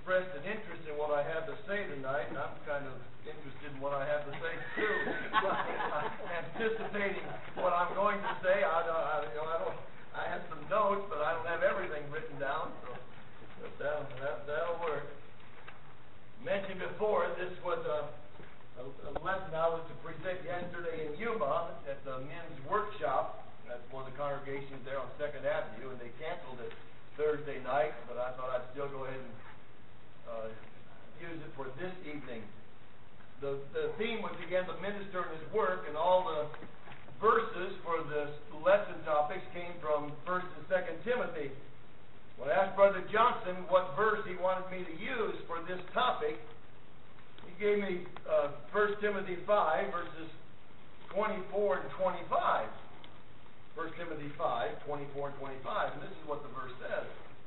expressed an interest in what I have to say tonight, and I'm kind of interested in what I have to say too. Anticipating what I'm going to say. I have some notes, but I don't have everything written down, so but that'll work. Mentioned before, this was a lesson I was to present yesterday in Yuma at the men's workshop. That's one of the congregations there on 2nd Avenue, and they canceled it Thursday night, but I thought I'd still go ahead and use it for this evening. The theme was, again, the minister and his work, and all the verses for the lesson topics came from 1st and 2nd Timothy. When I asked Brother Johnson what verse he wanted me to use for this topic, he gave me 1 Timothy 5, verses 24 and 25. 1 Timothy 5, 24 and 25, and this is what the verse says.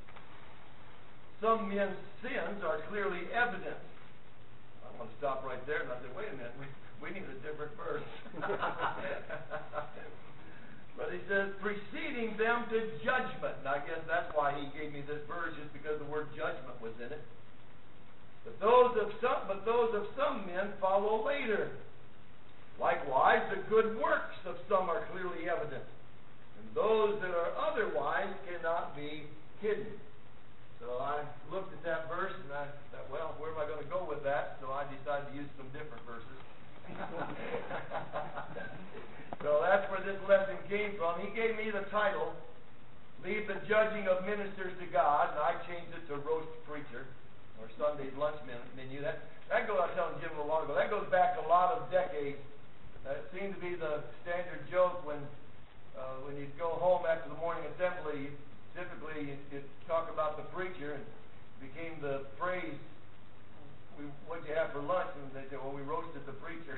Some men's sins are clearly evident. I'm going to stop right there, and I said, wait a minute, we need a different verse. But he says, preceding them to judgment. And I guess that's why he gave me this verse, just because the word judgment was in it. But those of some men follow later. Likewise, the good works of some are clearly evident, and those that are otherwise cannot be hidden. So I looked at that verse, and I thought, well, where am I going to go with that? So I decided to use some different verses. So that's where this lesson came from. He gave me the title, Leave the Judging of Ministers to God, and I changed it to Roast Preacher, or Sunday's Lunch Menu. That goes, I was telling Jim a little while ago, that goes back a lot of decades. It seemed to be the standard joke when you'd go home after the morning assembly. Typically, you'd talk about the preacher, and it became the phrase, what'd you have for lunch? And they said, well, we roasted the preacher.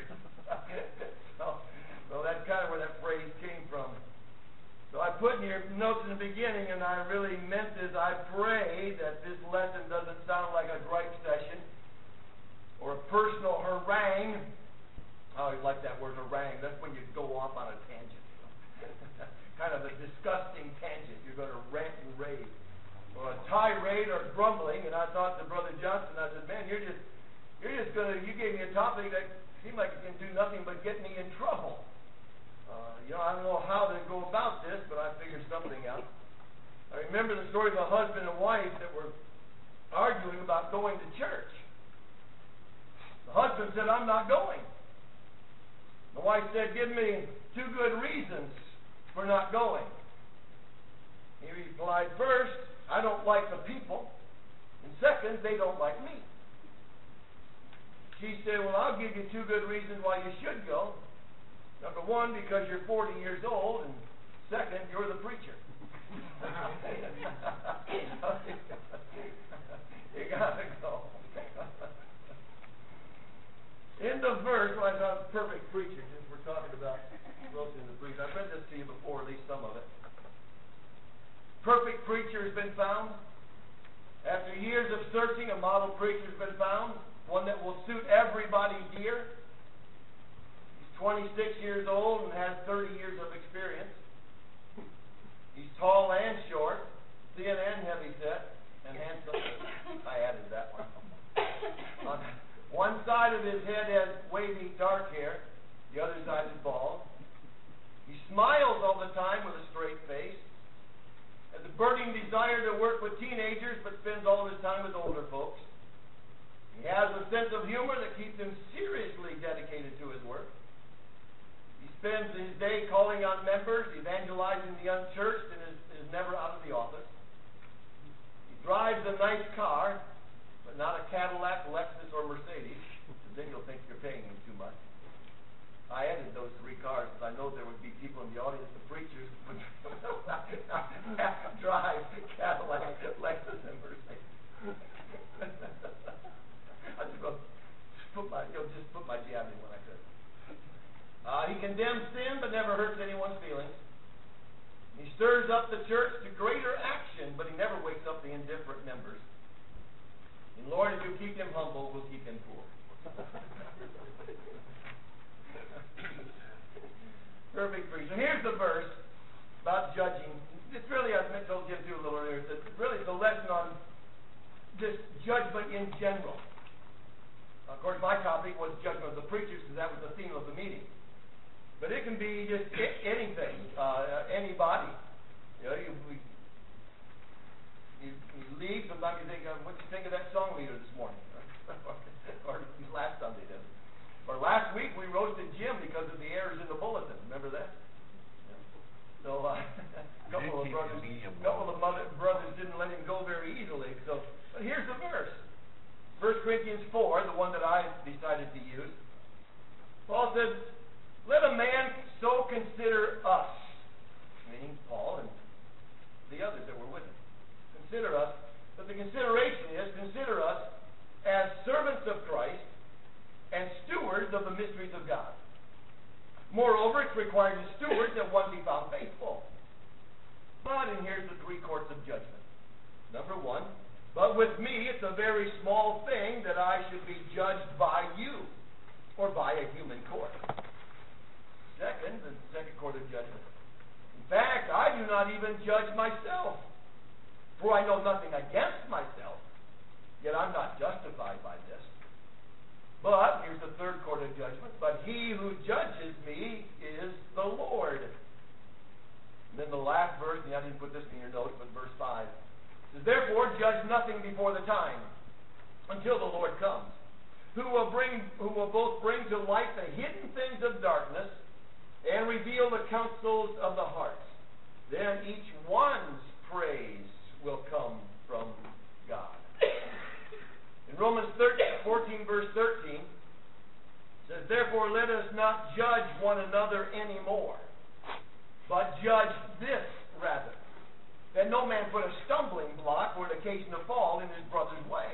So that's kind of where that phrase came from. So I put in your notes in the beginning, and I really meant this. I pray that this lesson doesn't sound like a gripe session or a personal harangue. I always like that word, harangue. That's when you go off on a tangent. Kind of a disgusting tangent. You're going to rant and rave. Or a tirade or grumbling. And I thought to Brother Johnson, I said, man, you gave me a topic that seemed like it can do nothing but get me in trouble. I don't know how to go about this, but I figured something out. I remember the story of a husband and wife that were arguing about going to church. The husband said, I'm not going. The wife said, give me 2 good reasons for not going. He replied, first, I don't like the people, and second, they don't like me. She said, well, I'll give you 2 good reasons why you should go. Number 1, because you're 40 years old, and second, you're the preacher. You gotta go. In the verse, well, I thought perfect preacher, since we're talking about roasting the preacher. I've read this to you before, at least some of it. Perfect preacher has been found. After years of searching, a model preacher has been found, one that will suit everybody here. He's 26 years old and has 30 years of experience. He's tall and short, thin and heavy set, and handsome. I added that one. On one side of his head has wavy dark hair, the other side is bald. He smiles all the time with a straight face, has a burning desire to work with teenagers, but spends all of his time with older folks. He has a sense of humor that keeps him seriously dedicated to his work. He spends his day calling on members, evangelizing the unchurched, and is never out of the office. He drives a nice car, but not a Cadillac, Lexus, or Mercedes, because then you'll think you're paying him too much. I added those 3 cars because I know there would be people in the audience, the preachers, would drive Cadillac, Lexus, and Mercedes. I just go put my jab in when I could. He condemns sin but never hurts anyone's feelings. He stirs up the church to greater action, but he never wakes up the indifferent members. And Lord, if you keep him humble, we'll keep him poor. Perfect preacher. Here's the verse about judging. It's really, as I told Jim too a little earlier, it's really the lesson on this judgment in general. Of course, my topic was judgment of the preachers, because that was the theme of the meeting. But it can be just anything, anybody. You know, you leave, sometimes you think, what did you think of that song leader this morning? Or last Sunday, then. Or last week we roasted Jim because of the errors in the bulletin. Remember that? Yeah. So a couple of brothers didn't let him go very easily. So, but here's the verse. 1 Corinthians 4, the one that I decided to use. Paul said, let a man so consider us, meaning Paul and the others that were with him. Consider us, but the consideration is, consider us as servants of Christ and stewards of the mysteries of God. Moreover, it's required in stewards that one be found faithful. But, and here's the three courts of judgment. Number one, but with me it's a very small thing that I should be judged by you, or by a human court. Second, the second court of judgment. In fact, I do not even judge myself, for I know nothing against myself, yet I'm not justified by this. But, here's the third court of judgment, but he who judges me is the Lord. And then the last verse, and I didn't put this in your notes, but verse 5. It says, therefore judge nothing before the time, until the Lord comes, who will both bring to light the hidden things of darkness, and reveal the counsels of the hearts. Then each one's praise will come from God. In Romans 14, verse 13, it says, therefore let us not judge one another anymore, but judge this rather, that no man put a stumbling block or an occasion to fall in his brother's way.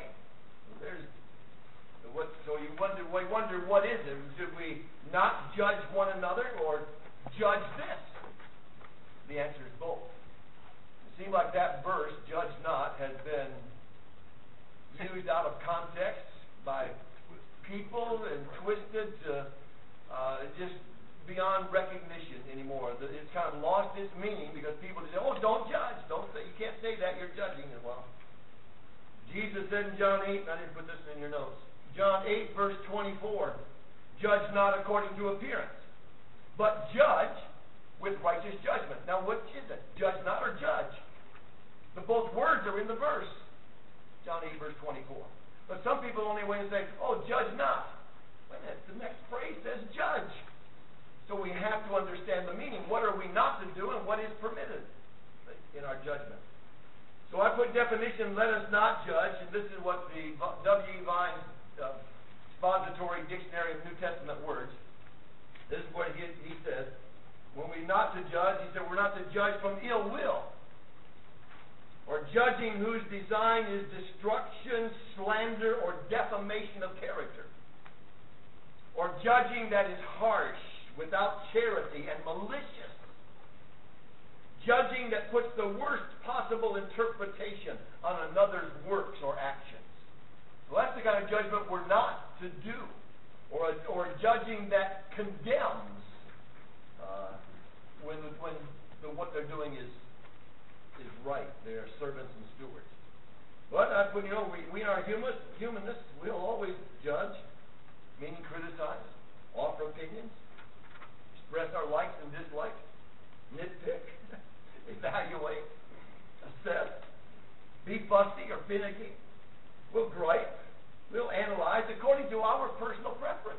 So you wonder what is it? Should we not judge one another or judge this? The answer is both. It seems like that verse, judge not, has been used out of context by people and twisted to just beyond recognition anymore. It's kind of lost its meaning because people say, oh, don't judge. Don't say, you can't say that, you're judging it. Well, Jesus said in John 8, and I didn't put this in your notes, John 8, verse 24, judge not according to appearance, but judge with righteous judgment. Now, which is it? Judge not or judge? But both words are in the verse. John 8, verse 24. But some people only wait and say, oh, judge not. Wait a minute, the next phrase says judge. So we have to understand the meaning. What are we not to do and what is permitted in our judgment? So I put definition, let us not judge, and this is what the W. Vine's expository dictionary of New Testament words, this is what he says. When we're not to judge, he said we're not to judge from ill will, or judging whose design is destruction, slander, or defamation of character, or judging that is harsh, without charity, and malicious, judging that puts the worst possible interpretation on another's works or actions. So that's the kind of judgment we're not to do, or judging that condemns when what they're doing is right. They are servants and stewards. But we are humanists. We'll always judge, meaning criticize, offer opinions, express our likes and dislikes, nitpick, evaluate, assess, be fussy or finicky. We'll gripe. We'll analyze according to our personal preference.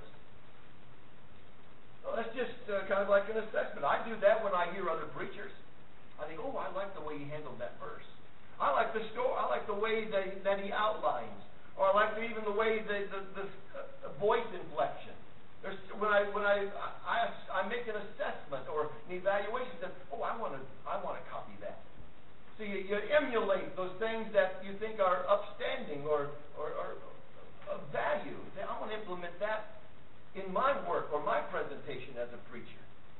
So that's just kind of like an assessment. I do that when I hear other preachers. I think, oh, I like the way he handled that verse. I like the story. I like the way that he outlines, or I like even the way the voice inflection. When I make an assessment or an evaluation, that I want to copy that. So you emulate those things that you think are upstanding or of value. I want to implement that in my work or my presentation as a preacher.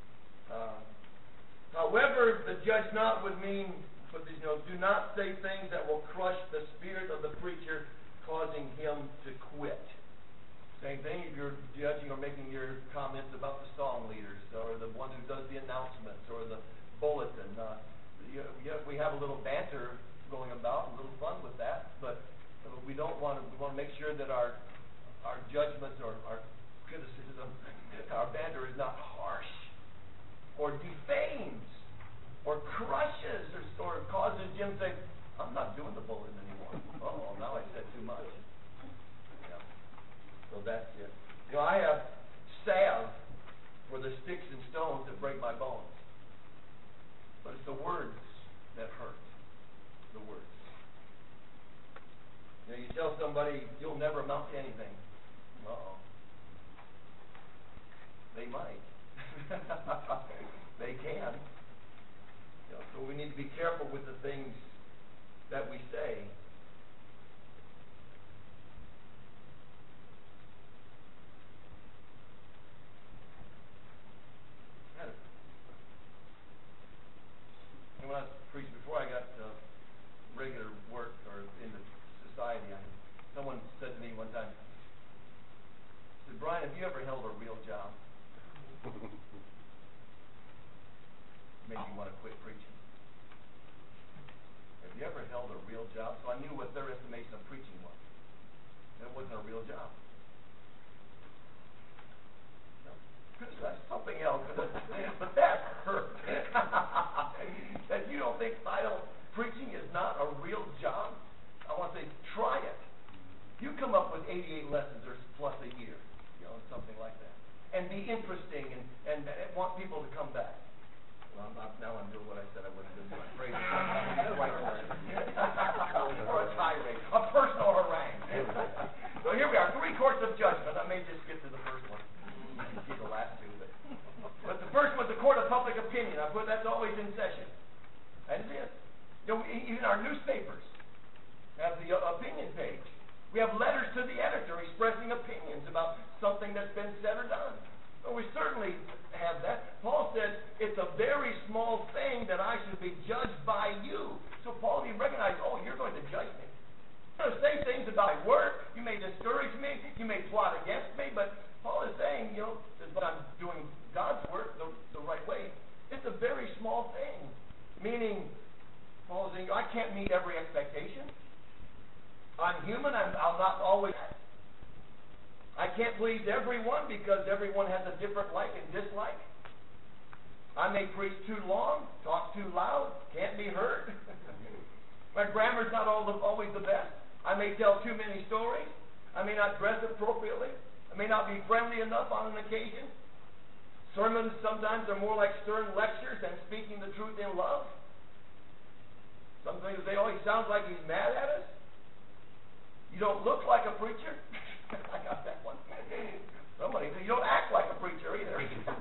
However, the judge not would mean, do not say things that will crush the spirit of the preacher, causing him to quit. Same thing if you're judging or making your comments about the song leaders or the one who does the announcements or the bulletin. Yes, we have a little banter going about, a little fun with that, but we we want to make sure that our judgments or our criticism, our banter is not harsh or defames or crushes or causes Jim to say, I'm not doing the bulletin anymore. Oh, now I said too much. Yeah. So that's it. You know, I have salve for the sticks and stones that break my bones. But it's the words that hurt. The words. You know, you tell somebody you'll never amount to anything. Uh-oh. They might. They can. You know, so we need to be careful with the things that we say. And when I preached before I got regular work or into society, someone said to me one time, said, Brian, have you ever held a real job? Made me want to quit preaching. Have you ever held a real job? So I knew what their estimation of preaching was. It wasn't a real job. No. That's something else. But that hurt. That you don't think preaching is not a real job? I want to say, try it. You come up with 88 lessons or plus a year, you know, something like that, and be interesting and want people to come back. Well, now I'm doing what I said I wouldn't do. I'm afraid it's right or a tirade, a personal harangue. So here we are, 3 courts of judgment. I may just get to the first one. I can see the last 2, but the first one's the court of public opinion. That's always in session. That is it. You know, even our newspapers have the opinion page. We have letters to the editor expressing opinions about something that's been said or done. Well, we certainly have that. Paul said, it's a very small thing that I should be judged by you. So Paul even recognized, oh, you're going to judge me. You're going to say things about my work. You may discourage me. You may plot against me. But Paul is saying, you know, that I'm doing God's work the right way. It's a very small thing. Meaning, Paul is saying, I can't meet every expectation. I'm human. I'll not always. I can't please everyone because everyone has a different like and dislike. I may preach too long, talk too loud, can't be heard. My grammar's not always the best. I may tell too many stories. I may not dress appropriately. I may not be friendly enough on an occasion. Sermons sometimes are more like stern lectures than speaking the truth in love. Some things they always sound like he's mad at us. You don't look like a preacher. I got that one. Somebody said, you don't act like a preacher either.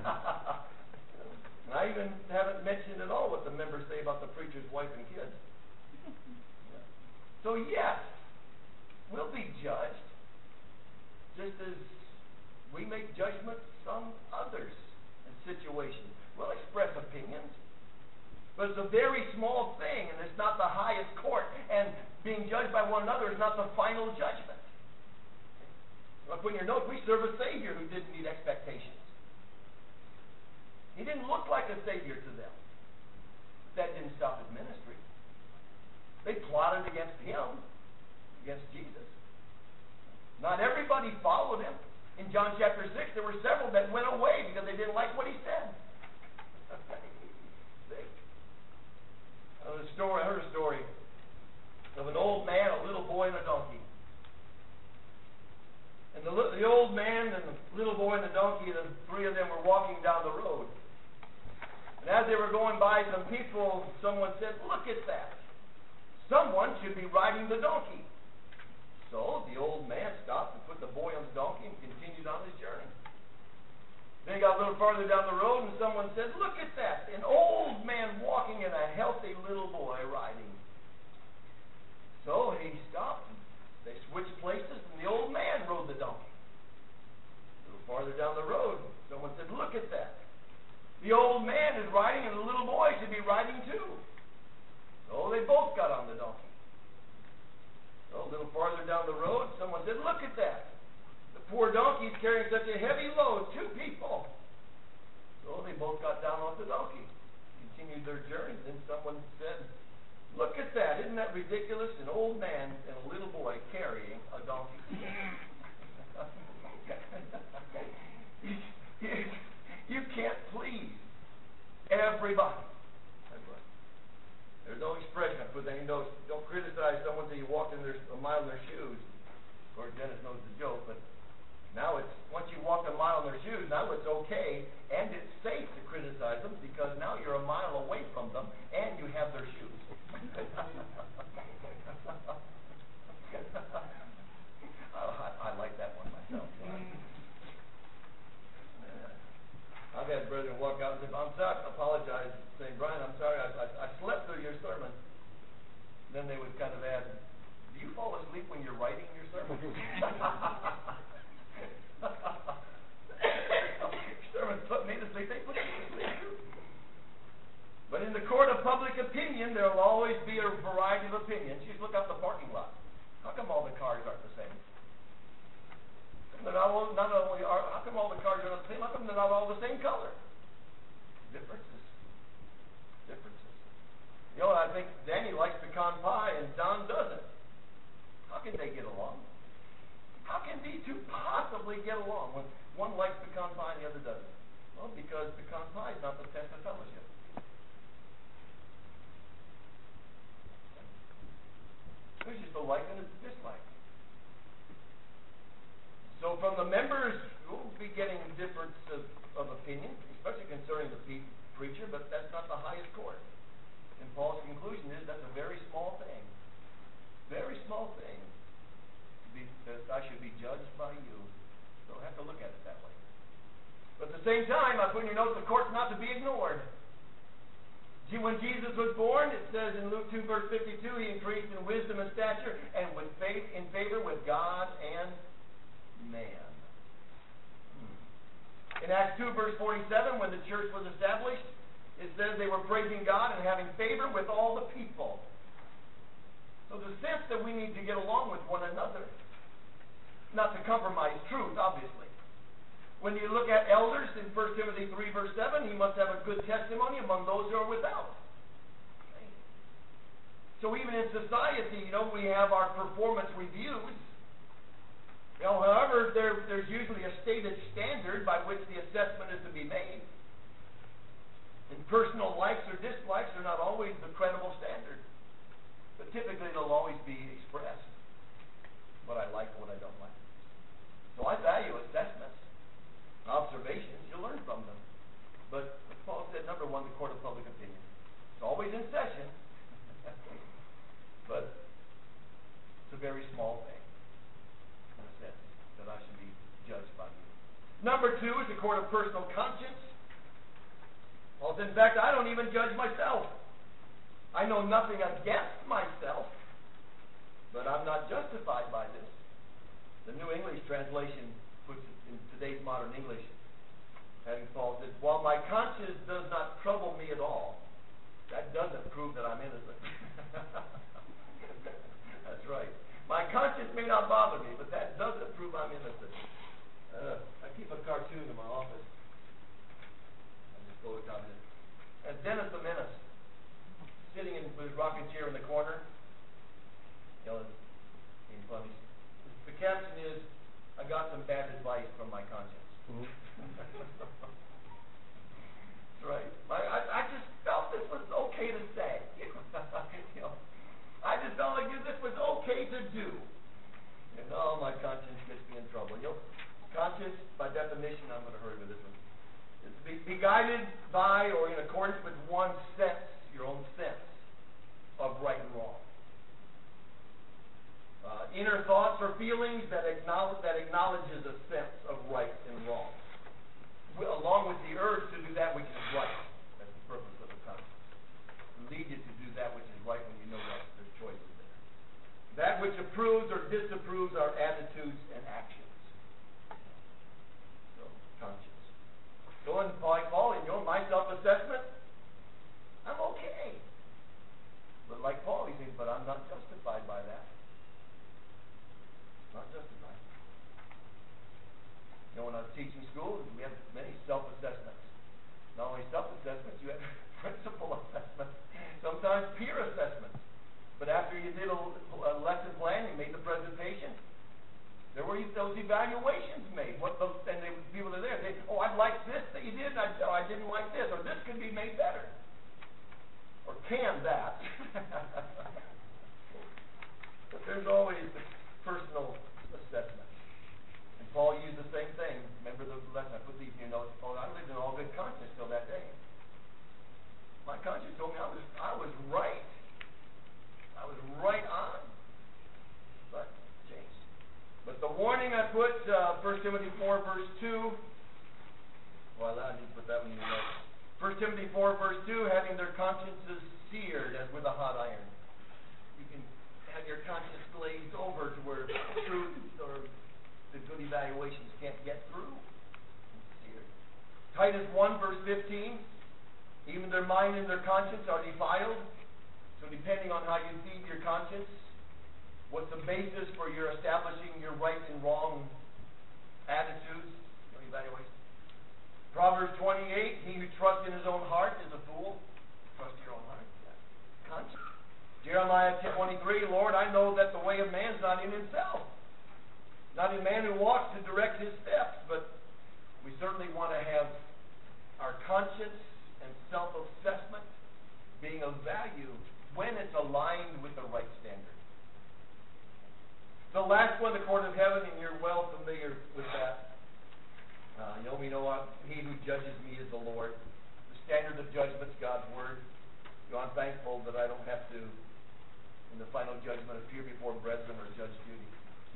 And I even haven't mentioned at all what the members say about the preacher's wife and kids. Yeah. So yes, we'll be judged, just as we make judgments on others in situations. We'll express opinions, but it's a very small thing, and it's not the highest court, and being judged by one another is not the final judgment. I'll put in your notes, we serve a Savior who didn't need expectations. He didn't look like a Savior to them. That didn't stop his ministry. They plotted against him, against Jesus. Not everybody followed him. In John chapter 6, there were several that went away because they didn't like what he said. I heard a story of an old man, a little boy, and a donkey. And the old man and the little boy and the donkey, the 3 of them were walking down the road. And as they were going by some people, someone said, look at that. Someone should be riding the donkey. So the old man stopped and put the boy on the donkey and continued on his journey. Then he got a little farther down the road and someone said, look at that. An old man walking and a healthy little boy riding. So he stopped. They switched places, and the old man rode the donkey. A little farther down the road, someone said, look at that. The old man is riding, and the little boy should be riding too. So they both got on the donkey. So a little farther down the road, someone said, look at that. The poor donkey's carrying such a heavy load, 2 people. So they both got down off the donkey, continued their journey. Then someone said, look at that. Isn't that ridiculous? An old man and a little boy carrying a mile in their shoes. Of course, Dennis knows the joke, but now it's, once you walk a mile in their shoes, now it's okay and it's safe to criticize them because now you're a mile away from them and you have their shoes. I like that one myself. I've had brethren walk out and say, I'm sorry, apologize, saying, Brian, I'm sorry, I slept through your sermon. Then they would kind of add, do you fall asleep when you're writing your sermon? Sermons put me to sleep, they put you to sleep too. But in the court of public opinion, there will always be a variety of opinions. Just look out the parking lot. How come all the cars aren't the same? How come all the cars are not the same? How come they're not all the same color? Differences. You know, I think Danny likes pecan pie and Don doesn't. How can they get along? How can these two possibly get along when one likes pecan pie and the other doesn't? Well, because pecan pie is not the test of fellowship. There's just a like and a dislike. So from the members, we'll be getting difference of opinion, especially concerning the preacher, but that's not the highest court. And Paul's conclusion is that's a very small thing. Very small thing. That I should be judged by you. So I have to look at it that way. But at the same time, I put in your notes, the court's not to be ignored. When Jesus was born, it says in Luke 2, verse 52, he increased in wisdom and stature and with faith in favor with God and man. In Acts 2, verse 47, when the church was established, it says they were praising God and having favor with all the people. So the sense that we need to get along with one another, not to compromise truth, obviously. When you look at elders in 1 Timothy 3, verse 7, he must have a good testimony among those who are without. Okay. So even in society, we have our performance reviews. However, there's usually a stated standard by which the assessment is to be made. And personal likes or dislikes are not always the credible standard. But typically they'll always be expressed. What I like and what I don't like. So I value assessments. Observations, you learn from them. But as Paul said, number one, the court of public opinion. It's always in session. But it's a very small thing, in a sense, that I should be judged by you. Number two is the court of personal conscience. Paul said, in fact, I don't even judge myself. I know nothing against myself, but I'm not justified by this. The New English translation puts it in today's modern English, having Paul said, while my conscience does not trouble me at all, that doesn't prove that I'm innocent. That's right. My conscience may not bother me, but that doesn't prove I'm innocent. I keep a cartoon in my office. I just photocopied it. And Dennis the Menace, sitting in his rocking chair in the corner, being funny. The caption is, I got some bad advice from my conscience. Mm-hmm. That's right. I just felt this was okay to say. I just felt like this was okay to do. And my conscience gets me in trouble. Conscience, by definition, I'm going to hurry with this one. It's be guided by or in accordance with one's sense, your own sense of right and wrong. Inner thoughts or feelings that acknowledges a sense of right and wrong, along with the urge to do that which is right. That's the purpose of the conscience. To lead you to do that which is right when you know that there's choices there. That which approves or disapproves our attitudes and actions. So, conscience. So, like Paul, in my self-assessment, I'm okay. But like Paul, he says, but I'm not justified by that. Not justified. When I was teaching school, we have many self-assessments. Not only self-assessments, you have principal assessments, sometimes peer assessments. But after you did a lesson plan, you made the presentation, there were those evaluations made. And people are there. They, I'd like this that you did, and I didn't like this, or this could be made better. Or can that. But there's always the personal assessment. And Paul used the same thing. Remember the lesson? I put these in your notes. Oh, I lived in all good conscience till that day. My conscience told me I was right. I was right on. But changed. But the warning I put, 1 Timothy 4, verse 2. Well, I need to put that one in your notes. 1 Timothy 4, verse 2, having their consciences seared as with a hot iron. You can have your conscience glazed over to where truth or the good evaluations can't get through. It's seared. Titus 1, verse 15, even their mind and their conscience are defiled. So depending on how you feed your conscience, what's the basis for your establishing your right and wrong attitudes, your evaluation? Proverbs 28, he who trusts in his own heart is a fool. Trust your own heart. Yeah. Conscience. Jeremiah 10:23, Lord, I know that the way of man is not in himself. Not in man who walks to direct his steps, but we certainly want to have our conscience and self-assessment being of value when it's aligned with the right standard. The last one, the court of heaven, and you're well familiar with that. We know he who judges me is the Lord. The standard of judgment is God's word. I'm thankful that I don't have to, in the final judgment, appear before brethren or Judge Judy.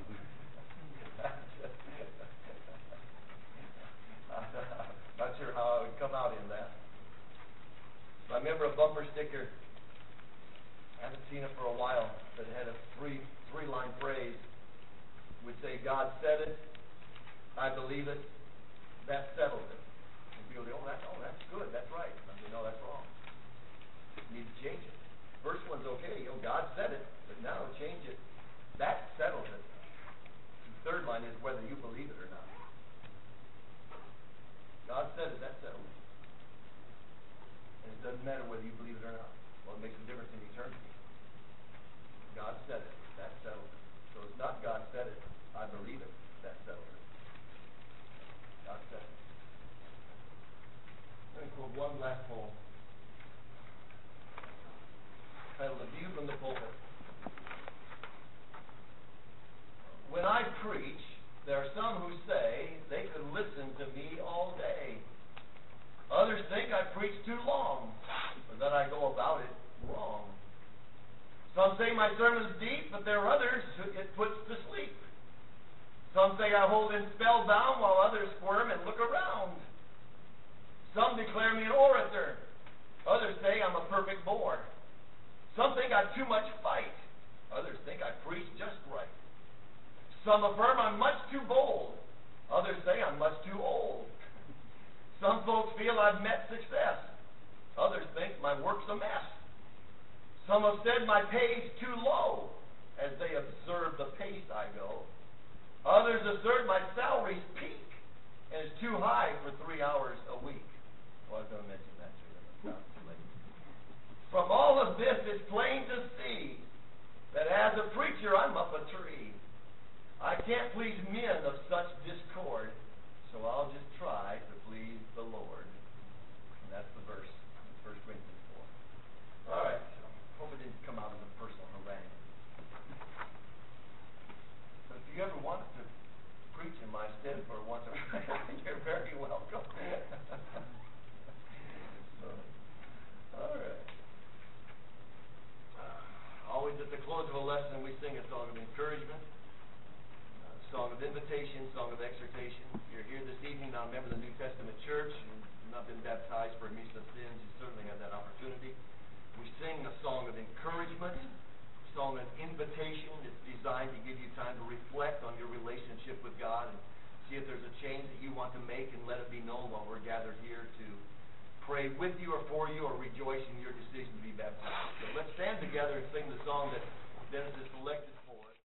Not sure how I would come out in that. I remember a bumper sticker. I haven't seen it for a while, but it had a three-line phrase. It would say, God said it, I believe it, that settles it. And people say, that's good, that's right. And I say, no, that's wrong. You need to change it. First one's okay, God said it, but now change it. That settles it. The third line is whether you believe it or not. God said it, that settles it. And it doesn't matter whether you believe it or not. Well, it makes a difference in eternity. God said it, that settles it. So it's not God said it, I believe it, that settles it. God said it. Let me quote one last poem. Titled, A View from the Pulpit. When I preach, there are some who say they could listen to me all day. Others think I preach too long, or that I go about it wrong. Some say my sermon's deep, but there are others it puts to sleep. Some say I hold in spellbound, while others squirm and look around. Some declare me an orator. Others say I'm a perfect bore. Some think I've too much fight. Others think I preach just right. Some affirm I'm much too bold. Others say I'm much too old. Some folks feel I've met success. Others think my work's a mess. Some have said my pay's too low, as they observe the pace I go. Others assert my salary's peak, and it's too high for 3 hours a week. Well, I was going to mention that too. From all of this, it's plain to see that as a preacher, I'm up a tree. I can't please men of such discord, so I'll just try to please the Lord. And that's the verse, 1 Corinthians 4. All right, so hope it didn't come out as a personal harangue. But if you ever want to preach in my stead for once, you're very welcome. So, all right. Always at the close of a lesson, we sing a song of encouragement, a song of invitation, song of exhortation. If you're here this evening, now a member of the New Testament church, and you've not been baptized for remission of sins, you certainly have that opportunity. We sing a song of encouragement, a song of invitation. It's designed to give you time to reflect on your relationship with God and see if there's a change that you want to make, and let it be known while we're gathered here to pray with you or for you or rejoice in your decision to be baptized. So let's stand together and sing the song that Dennis has selected.